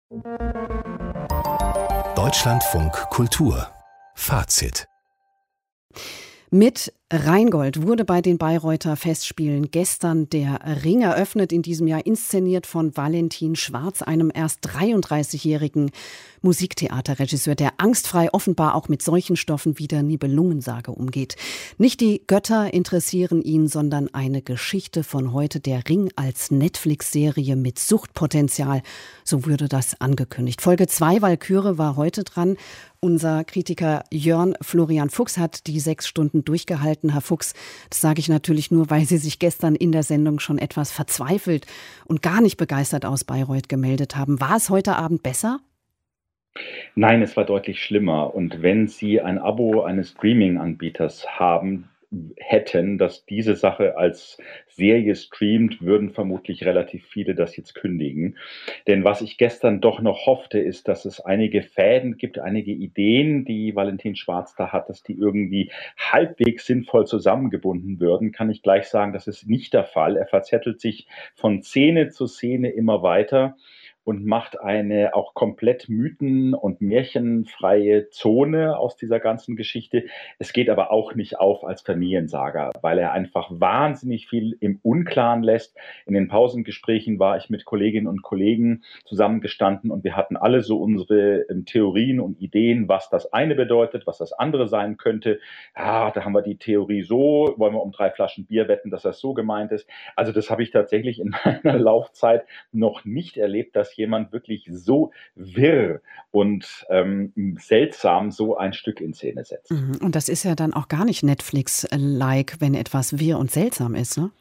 Deutschlandfunk Kultur Fazit. Mit Rheingold wurde bei den Bayreuther Festspielen gestern der Ring eröffnet, in diesem Jahr inszeniert von Valentin Schwarz, einem erst 33-jährigen Musiktheaterregisseur, der angstfrei offenbar auch mit solchen Stoffen wie der Nibelungensage umgeht. Nicht die Götter interessieren ihn, sondern eine Geschichte von heute, der Ring als Netflix-Serie mit Suchtpotenzial, so würde das angekündigt. Folge 2, Walküre, war heute dran. Unser Kritiker Jörn Florian Fuchs hat die 6 Stunden durchgehalten. Herr Fuchs, das sage ich natürlich nur, weil Sie sich gestern in der Sendung schon etwas verzweifelt und gar nicht begeistert aus Bayreuth gemeldet haben. War es heute Abend besser? Nein, es war deutlich schlimmer. Und wenn Sie ein Abo eines Streaming-Anbieters hätten, das diese Sache als Serie streamt, würden vermutlich relativ viele das jetzt kündigen. Denn was ich gestern doch noch hoffte, ist, dass es einige Fäden gibt, einige Ideen, die Valentin Schwarz da hat, dass die irgendwie halbwegs sinnvoll zusammengebunden würden. Kann ich gleich sagen, das ist nicht der Fall. Er verzettelt sich von Szene zu Szene immer weiter und macht eine auch komplett mythen- und märchenfreie Zone aus dieser ganzen Geschichte. Es geht aber auch nicht auf als Familiensaga, weil er einfach wahnsinnig viel im Unklaren lässt. In den Pausengesprächen war ich mit Kolleginnen und Kollegen zusammengestanden und wir hatten alle so unsere Theorien und Ideen, was das eine bedeutet, was das andere sein könnte. Da haben wir die Theorie so, wollen wir um 3 Flaschen Bier wetten, dass das so gemeint ist. Also das habe ich tatsächlich in meiner Laufzeit noch nicht erlebt, dass jemand wirklich so wirr und seltsam so ein Stück in Szene setzt. Und das ist ja dann auch gar nicht Netflix-like, wenn etwas wirr und seltsam ist, ne?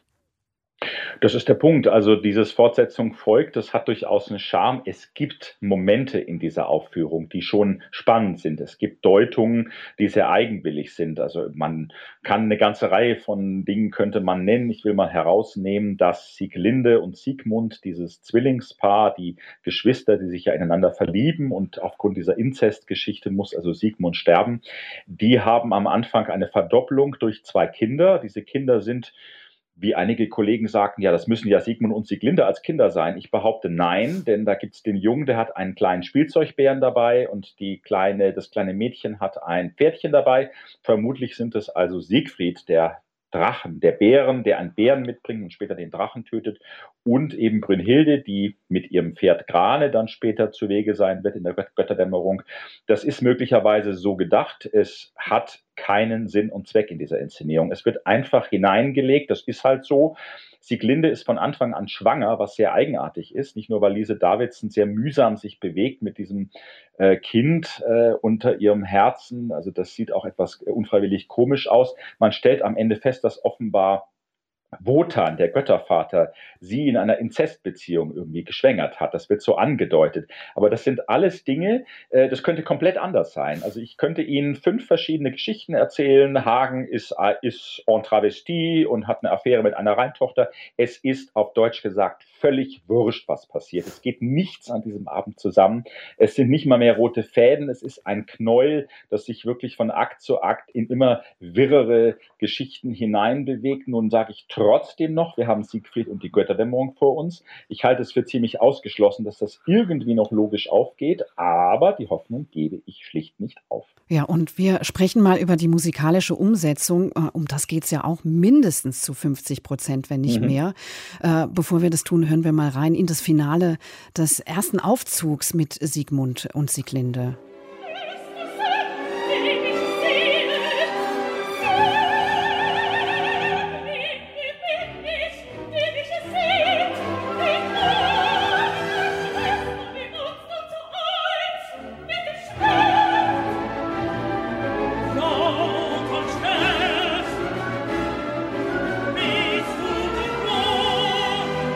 Das ist der Punkt. Also dieses Fortsetzung folgt, das hat durchaus einen Charme. Es gibt Momente in dieser Aufführung, die schon spannend sind. Es gibt Deutungen, die sehr eigenwillig sind. Also man kann eine ganze Reihe von Dingen könnte man nennen. Ich will mal herausnehmen, dass Sieglinde und Siegmund, dieses Zwillingspaar, die Geschwister, die sich ja ineinander verlieben und aufgrund dieser Inzestgeschichte muss also Siegmund sterben, die haben am Anfang eine Verdopplung durch 2 Kinder. Diese Kinder sind, wie einige Kollegen sagten, ja, das müssen ja Siegmund und Sieglinde als Kinder sein. Ich behaupte nein, denn da gibt es den Jungen, der hat einen kleinen Spielzeugbären dabei und das kleine Mädchen hat ein Pferdchen dabei. Vermutlich sind es also Siegfried, der Drachen, der Bären, der einen Bären mitbringt und später den Drachen tötet, und eben Brünnhilde, die mit ihrem Pferd Grane dann später zu Wege sein wird in der Götterdämmerung. Das ist möglicherweise so gedacht. Es hat keinen Sinn und Zweck in dieser Inszenierung. Es wird einfach hineingelegt, das ist halt so. Sieglinde ist von Anfang an schwanger, was sehr eigenartig ist. Nicht nur, weil Lise Davidsen sehr mühsam sich bewegt mit diesem Kind unter ihrem Herzen. Also das sieht auch etwas unfreiwillig komisch aus. Man stellt am Ende fest, dass offenbar Wotan, der Göttervater, sie in einer Inzestbeziehung irgendwie geschwängert hat. Das wird so angedeutet. Aber das sind alles Dinge, das könnte komplett anders sein. Also ich könnte Ihnen 5 verschiedene Geschichten erzählen. Hagen ist en travesti und hat eine Affäre mit einer Rheintochter. Es ist auf Deutsch gesagt völlig wurscht, was passiert. Es geht nichts an diesem Abend zusammen. Es sind nicht mal mehr rote Fäden. Es ist ein Knäuel, das sich wirklich von Akt zu Akt in immer wirrere Geschichten hineinbewegt. Nun sage ich trotzdem noch, wir haben Siegfried und die Götterdämmerung vor uns. Ich halte es für ziemlich ausgeschlossen, dass das irgendwie noch logisch aufgeht, aber die Hoffnung gebe ich schlicht nicht auf. Ja, und wir sprechen mal über die musikalische Umsetzung. Um das geht es ja auch mindestens zu 50%, wenn nicht mehr. Bevor wir das tun, hören wir mal rein in das Finale des ersten Aufzugs mit Siegmund und Sieglinde.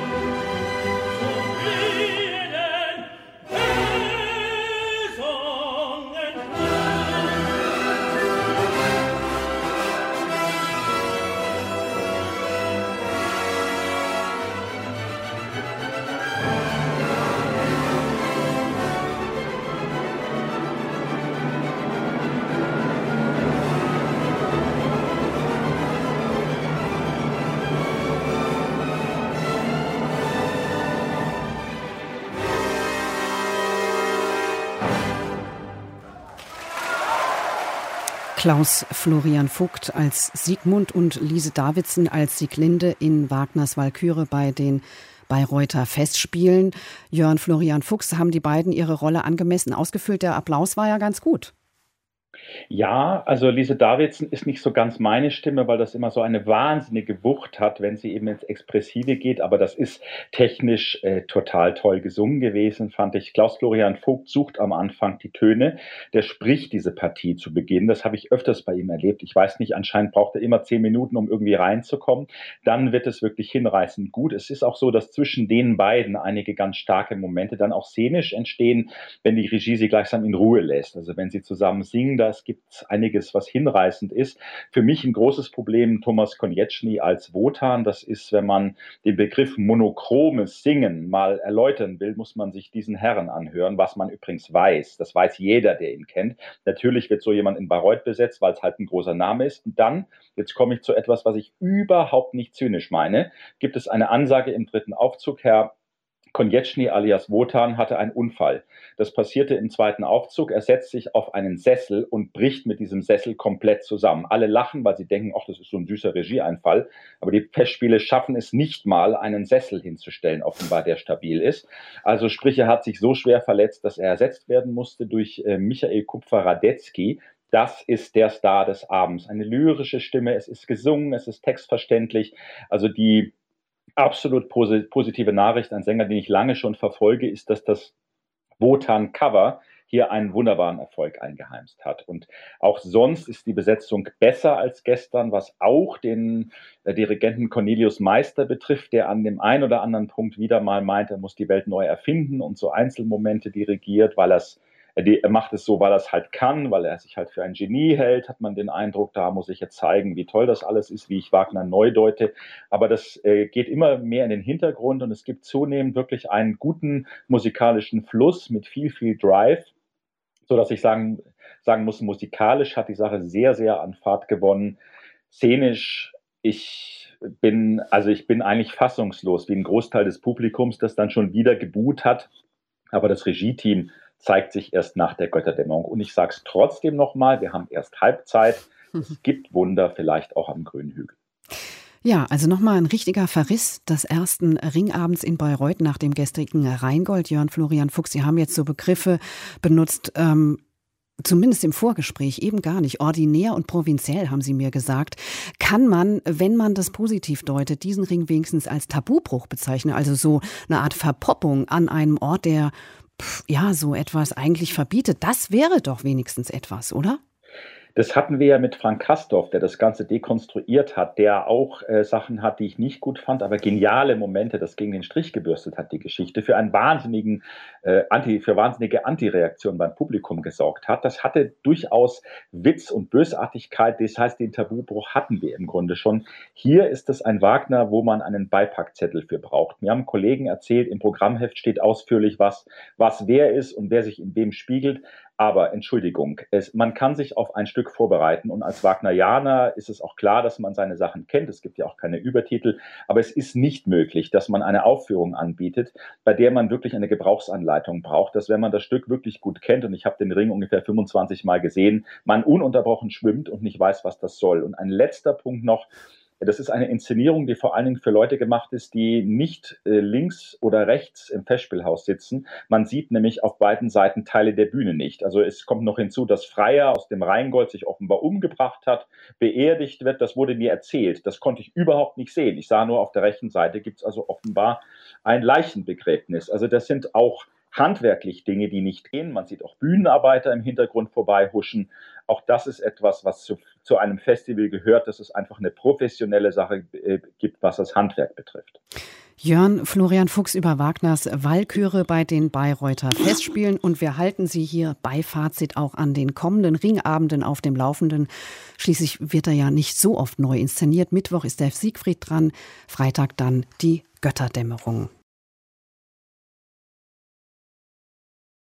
So Klaus Florian Vogt als Siegmund und Lise Davidsen als Sieglinde in Wagners Walküre bei den Bayreuther Festspielen. Jörn Florian Fuchs, haben die beiden ihre Rolle angemessen ausgefüllt? Der Applaus war ja ganz gut. Ja, also Lise Davidsen ist nicht so ganz meine Stimme, weil das immer so eine wahnsinnige Wucht hat, wenn sie eben ins Expressive geht. Aber das ist technisch total toll gesungen gewesen, fand ich. Klaus Florian Vogt sucht am Anfang die Töne. Der spricht diese Partie zu Beginn. Das habe ich öfters bei ihm erlebt. Ich weiß nicht, anscheinend braucht er immer 10 Minuten, um irgendwie reinzukommen. Dann wird es wirklich hinreißend gut. Es ist auch so, dass zwischen den beiden einige ganz starke Momente dann auch szenisch entstehen, wenn die Regie sie gleichsam in Ruhe lässt. Also wenn sie zusammen singen, es gibt einiges, was hinreißend ist. Für mich ein großes Problem Thomas Konieczny als Wotan. Das ist, wenn man den Begriff monochromes Singen mal erläutern will, muss man sich diesen Herren anhören, was man übrigens weiß. Das weiß jeder, der ihn kennt. Natürlich wird so jemand in Bayreuth besetzt, weil es halt ein großer Name ist. Und dann, jetzt komme ich zu etwas, was ich überhaupt nicht zynisch meine, gibt es eine Ansage im 3. Aufzug, Herr Konieczny alias Wotan hatte einen Unfall. Das passierte im 2. Aufzug. Er setzt sich auf einen Sessel und bricht mit diesem Sessel komplett zusammen. Alle lachen, weil sie denken, ach, das ist so ein süßer Regieeinfall. Aber die Festspiele schaffen es nicht mal, einen Sessel hinzustellen, offenbar, der stabil ist. Also sprich, er hat sich so schwer verletzt, dass er ersetzt werden musste durch Michael Kupfer-Radetzky. Das ist der Star des Abends. Eine lyrische Stimme, es ist gesungen, es ist textverständlich. Also die absolut positive Nachricht, ein Sänger, den ich lange schon verfolge, ist, dass das Wotan-Cover hier einen wunderbaren Erfolg eingeheimst hat. Und auch sonst ist die Besetzung besser als gestern, was auch den Dirigenten Cornelius Meister betrifft, der an dem einen oder anderen Punkt wieder mal meint, er muss die Welt neu erfinden und so Einzelmomente dirigiert, weil er macht es so, weil er es halt kann, weil er sich halt für ein Genie hält, hat man den Eindruck, da muss ich jetzt zeigen, wie toll das alles ist, wie ich Wagner neu deute. Aber das geht immer mehr in den Hintergrund und es gibt zunehmend wirklich einen guten musikalischen Fluss mit viel Drive, sodass ich sagen muss, musikalisch hat die Sache sehr, sehr an Fahrt gewonnen. Szenisch, ich bin eigentlich fassungslos, wie ein Großteil des Publikums, das dann schon wieder geboot hat. Aber das Regie-Team zeigt sich erst nach der Götterdämmerung. Und ich sage es trotzdem nochmal, wir haben erst Halbzeit. Es gibt Wunder, vielleicht auch am Grünen Hügel. Ja, also nochmal ein richtiger Verriss des ersten Ringabends in Bayreuth nach dem gestrigen Rheingold. Jörn Florian Fuchs, Sie haben jetzt so Begriffe benutzt, zumindest im Vorgespräch eben gar nicht. Ordinär und provinziell, haben Sie mir gesagt. Kann man, wenn man das positiv deutet, diesen Ring wenigstens als Tabubruch bezeichnen? Also so eine Art Verpoppung an einem Ort, der so etwas eigentlich verbietet. Das wäre doch wenigstens etwas, oder? Das hatten wir ja mit Frank Castorf, der das Ganze dekonstruiert hat, der auch Sachen hat, die ich nicht gut fand, aber geniale Momente, das gegen den Strich gebürstet hat, die Geschichte, für einen wahnsinnigen für wahnsinnige Antireaktion beim Publikum gesorgt hat. Das hatte durchaus Witz und Bösartigkeit, das heißt, den Tabubruch hatten wir im Grunde schon. Hier ist es ein Wagner, wo man einen Beipackzettel für braucht. Mir haben Kollegen erzählt, im Programmheft steht ausführlich, was wer ist und wer sich in wem spiegelt. Aber Entschuldigung, man kann sich auf ein Stück vorbereiten und als Wagnerianer ist es auch klar, dass man seine Sachen kennt. Es gibt ja auch keine Übertitel, aber es ist nicht möglich, dass man eine Aufführung anbietet, bei der man wirklich eine Gebrauchsanleitung braucht, dass wenn man das Stück wirklich gut kennt, und ich habe den Ring ungefähr 25 Mal gesehen, man ununterbrochen schwimmt und nicht weiß, was das soll. Und ein letzter Punkt noch: Das ist eine Inszenierung, die vor allen Dingen für Leute gemacht ist, die nicht links oder rechts im Festspielhaus sitzen. Man sieht nämlich auf beiden Seiten Teile der Bühne nicht. Also es kommt noch hinzu, dass Freier aus dem Rheingold sich offenbar umgebracht hat, beerdigt wird. Das wurde mir erzählt. Das konnte ich überhaupt nicht sehen. Ich sah nur, auf der rechten Seite gibt es also offenbar ein Leichenbegräbnis. Also das sind auch handwerklich Dinge, die nicht gehen. Man sieht auch Bühnenarbeiter im Hintergrund vorbeihuschen. Auch das ist etwas, was zu einem Festival gehört, dass es einfach eine professionelle Sache gibt, was das Handwerk betrifft. Jörn Florian Fuchs über Wagners Walküre bei den Bayreuther Festspielen. Und wir halten Sie hier bei Fazit auch an den kommenden Ringabenden auf dem Laufenden. Schließlich wird er ja nicht so oft neu inszeniert. Mittwoch ist der Siegfried dran, Freitag dann die Götterdämmerung.